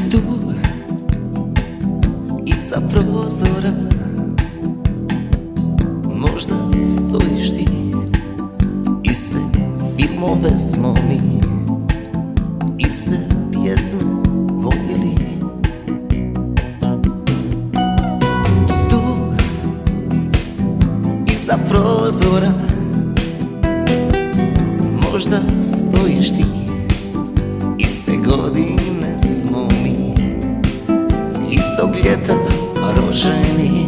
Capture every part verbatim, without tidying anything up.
Tu iza prozora možda stojiš ti, iste filmove smo mi, iste pjesme voljeli. Tu iza prozora možda stojiš ti, iste godine smo mi, istog ljeta rođeni.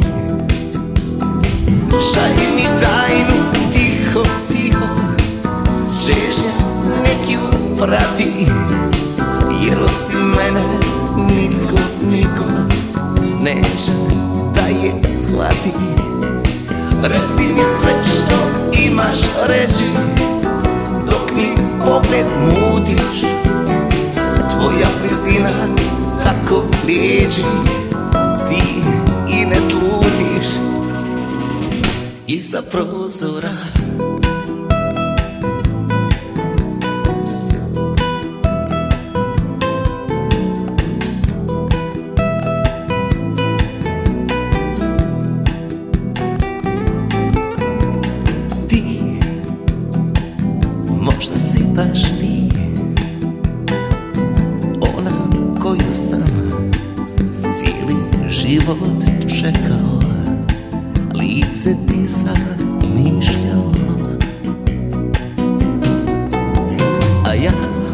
Šalji mi tajnu, tiho, tiho, čežnja nek ju prati, jer osim mene niko, niko neće da je shvati. Reci mi sve što imaš reći, dok mi pogled mutiš, tvoja blizina tako liječi, ti i ne slutiš. Iza prozora ti, možda si baš ti, ona koju sam cijeli život čekao, lice ti zamišljao. A ja,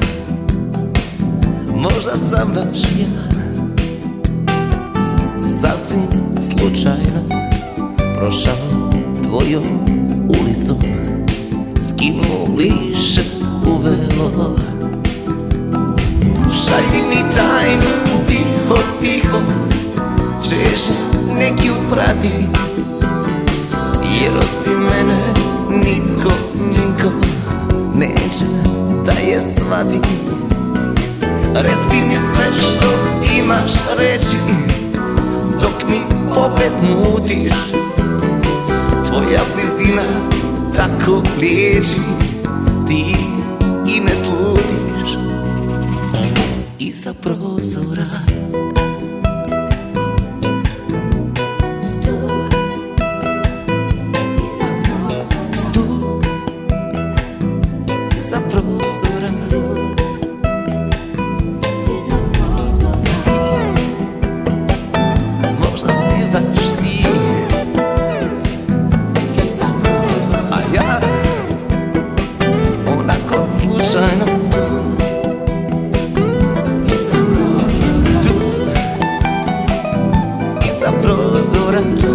možda sam baš ja, sasvim slučajno prošao tvojom ulicom, skinuo liše uvelo. Šalji mi tajnu, tiho, tiho, čežnja nek ju prati, jer osim mene niko, niko neće da je shvati. Reci mi sve što imaš reći, dok mi pogled mutiš, tvoja blizina tako liječi, ti i ne slutiš. Iza prozora iza prozora, možda si baš ti, a ja onako slučajno. Tu iza prozora